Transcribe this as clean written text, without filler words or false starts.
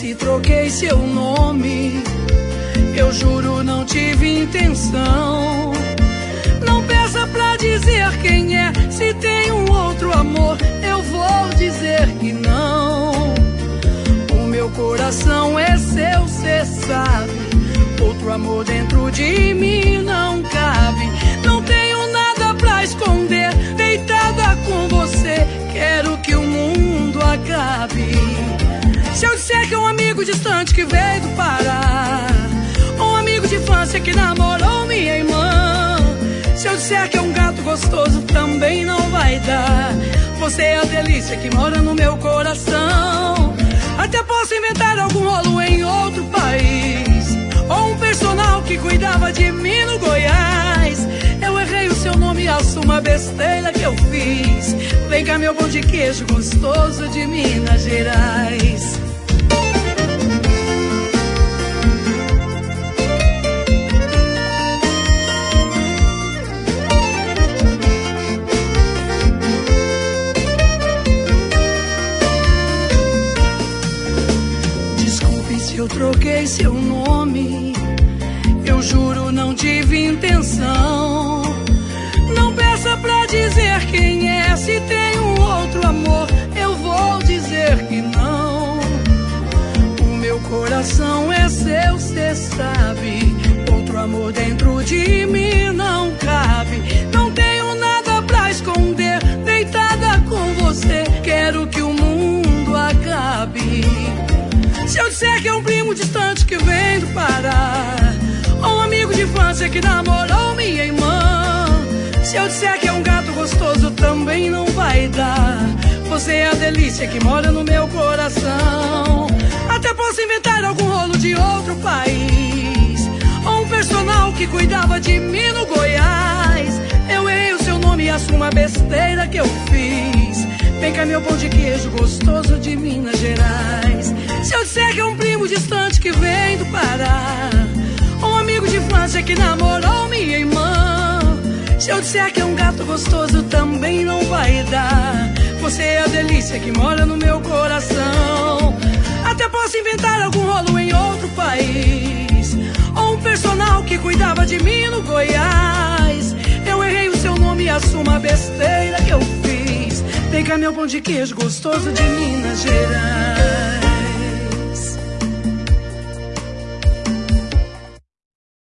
se troquei seu nome. Eu juro, não tive intenção. Não peça pra dizer quem é. Se tem um outro amor, eu vou dizer que não. O meu coração é seu, cê sabe. Outro amor dentro de mim não cabe. Não tenho nada pra esconder. Deitada com você, quero que o mundo acabe. Se eu disser que é um amigo distante que veio do Pará, um amigo de infância que namorou minha irmã, se eu disser que é um gato gostoso, também não vai dar. Você é a delícia que mora no meu coração. Até posso inventar algum rolo em outro país, ou um personal que cuidava de mim no Goiás. Eu errei o seu nome, assumo a besteira que eu fiz. Vem cá, meu pão de queijo gostoso de Minas Gerais. Eu troquei seu nome, eu juro, não tive intenção. Não peça pra dizer quem é. Se tem um outro amor, eu vou dizer que não. O meu coração é seu, cê sabe. Outro amor dentro de mim não cabe. Não tenho nada pra esconder. Deitada com você, quero que o mundo acabe. Se eu disser que é um primo distante que vem do Pará, ou um amigo de infância que namorou minha irmã, se eu disser que é um gato gostoso, também não vai dar. Você é a delícia que mora no meu coração. Até posso inventar algum rolo de outro país, ou um personal que cuidava de mim no Goiás. Eu errei o seu nome e assumo a besteira que eu fiz. Vem cá, meu pão de queijo gostoso de Minas Gerais. Se eu disser que é um primo distante que vem do Pará, um amigo de infância que namorou minha irmã, se eu disser que é um gato gostoso, também não vai dar. Você é a delícia que mora no meu coração. Até posso inventar algum rolo em outro país, ou um personal que cuidava de mim no Goiás. Eu errei o seu nome e assumo a besteira que eu fiz. Vem cá, meu pão de queijo gostoso de Minas Gerais.